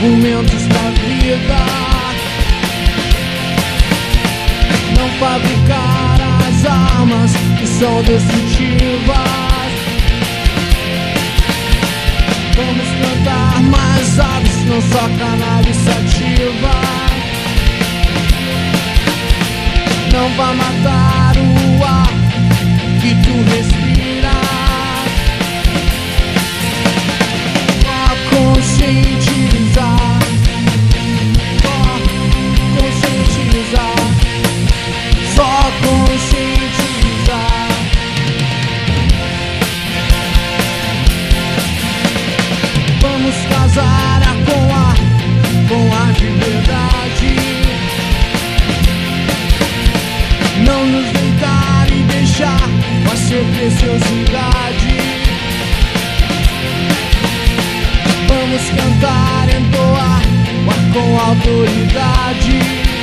argumentos da vida, não fabricar as armas que são destrutivas. Vamos plantar mais aves, não só cannabis sativa. Não vai matar o ar que tu respiras. Só conscientizar, só conscientizar, só conscientizar. Vamos casar com a de verdade. Não nos deitar e deixar com a sua preciosidade. Vamos cantar, entoar com autoridade.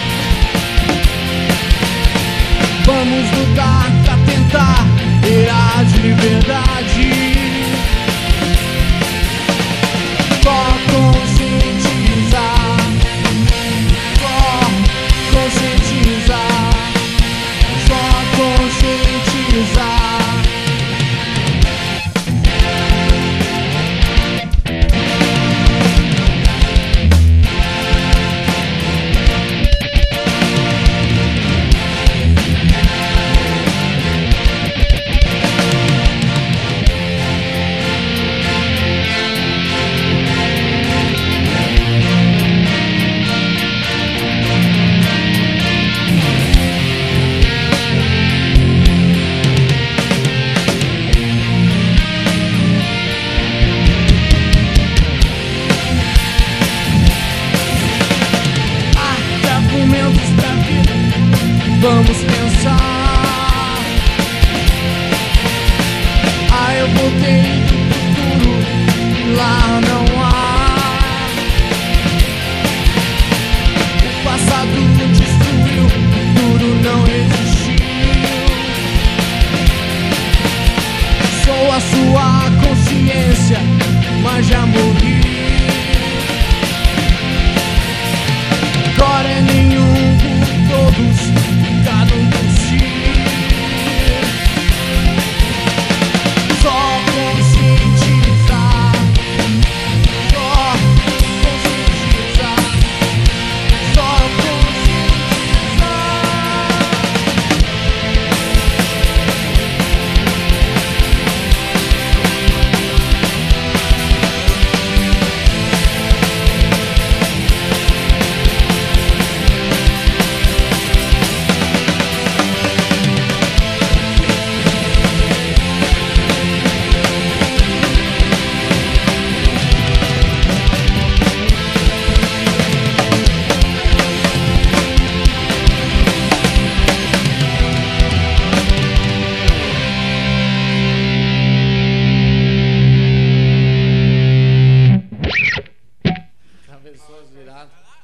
Vamos lutar pra tentar ter a de liberdade. Só conscientizar, só conscientizar, só conscientizar. Vamos pensar. Eu voltei do futuro, lá não há. O passado destruiu, o futuro não existiu. Sou a sua consciência, mas já morri. Agora é nenhum por todos, cada um por si. Só conscientizar, só conscientizar, só conscientizar. Pessoas viradas.